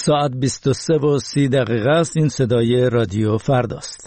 ساعت 23:30 است. این صدای رادیو فرداست.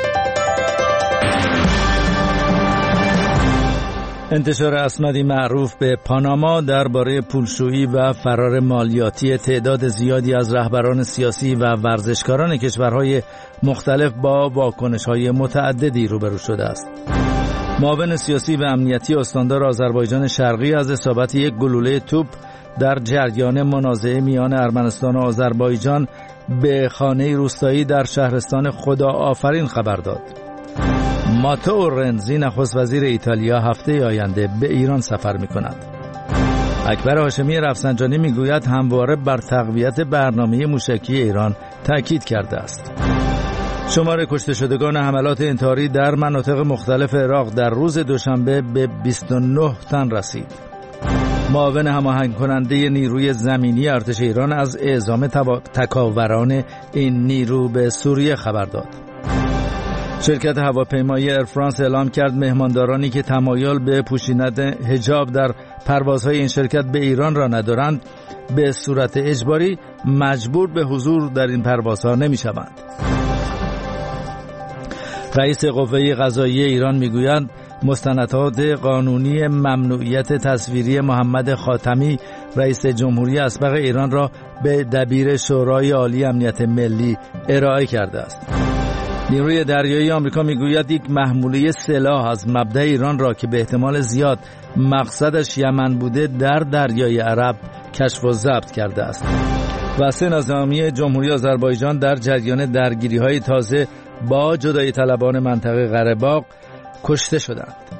انتشار اسنادی معروف به پاناما درباره پولشویی و فرار مالیاتی تعداد زیادی از رهبران سیاسی و ورزشکاران کشورهای مختلف با واکنش‌های متعددی روبرو شده است. معاون سیاسی و امنیتی استاندار آذربایجان شرقی از اصابت یک گلوله توپ در جریان منازعه میان ارمنستان و آذربایجان به خانه روستایی در شهرستان خداآفرین خبر داد. ماتئو رنزی نخست وزیر ایتالیا هفته آینده به ایران سفر می‌کند. اکبر هاشمی رفسنجانی میگوید همواره بر تقویت برنامه موشکی ایران تاکید کرده است. شمار کشته شدگان حملات انتحاری در مناطق مختلف عراق در روز دوشنبه به 29 تن رسید. معاون هماهنگ کننده نیروی زمینی ارتش ایران از اعزام تکاوران این نیرو به سوریه خبر داد. شرکت هواپیمایی ایر فرانس اعلام کرد مهماندارانی که تمایل به پوشیدن حجاب در پروازهای این شرکت به ایران را ندارند به صورت اجباری مجبور به حضور در این پروازها نمی‌شوند. رئیس قوه قضاییه ایران میگوید مستندات قانونی ممنوعیت تصویری محمد خاتمی رئیس جمهوری اسبق ایران را به دبیر شورای عالی امنیت ملی ارائه کرده است. نیروی دریایی آمریکا میگوید یک محموله سلاح از مبدأ ایران را که به احتمال زیاد مقصدش یمن بوده در دریای عرب کشف و ضبط کرده است. و 3 نظامی جمهوری آذربایجان در جریان درگیری‌های تازه با جدایی طلبان منطقه قره باغ کشته شدند.